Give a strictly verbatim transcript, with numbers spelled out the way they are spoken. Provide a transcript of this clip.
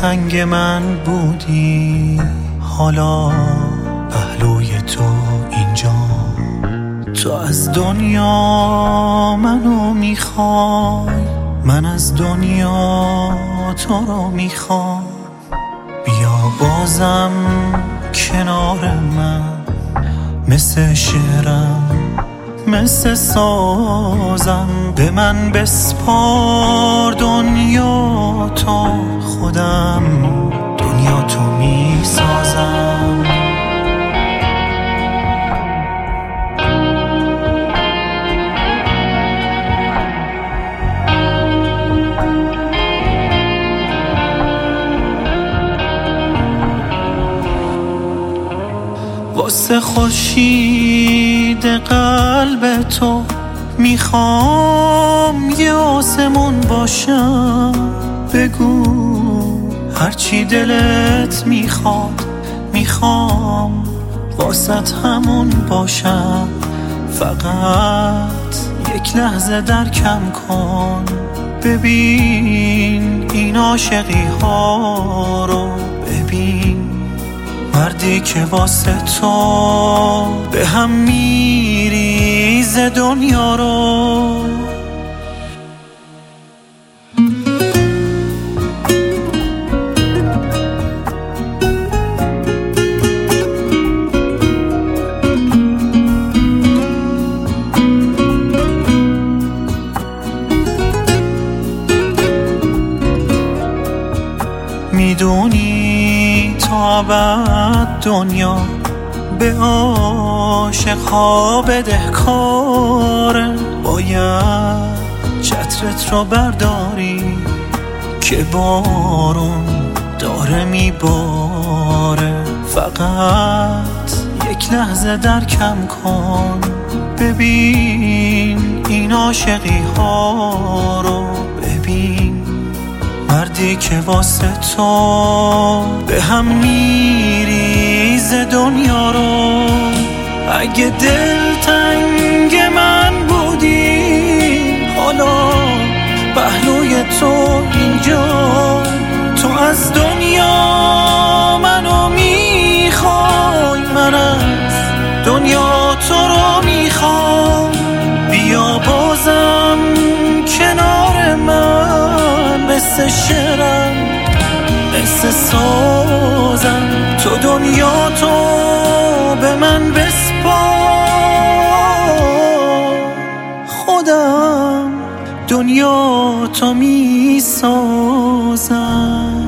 دلتنگ من بودی، حالا پهلوی تو اینجا. تو از دنیا منو میخوای، من از دنیا تو رو میخوام. بیا بازم کنار من، مثل شعرم مثل سازم. به من بسپار دنیا تا خودم دنیا تو میسازم. واسه خورشید قلب تو میخوام یه آسمون باشم. بگو هرچی دلت میخواد، میخوام واسط همون باشم. فقط یک لحظه درکم کن، ببین این عاشقی ها رو. ببین مردی که واسه تو به هم میریزه دنیا رو. میدونی تا ابد دنیا به عاشق‌ها بدهکاره. باید چترت رو برداری که بارون داره میباره. فقط یک لحظه درکم کن، ببین این عاشقی ها رو. ببین مردی که واسه تو به هم میریزه دنیا رو. اگه دلتنگ من بودی، حالا پهلوی تو اینجا. تو از دنیا منو میخوای، من از دنیا تو رو میخوام. بیا بازم کنار من، مثل شعرم مثل سازم. تو دنیا تو به من بسپار، خودم دنیا تو میسازم.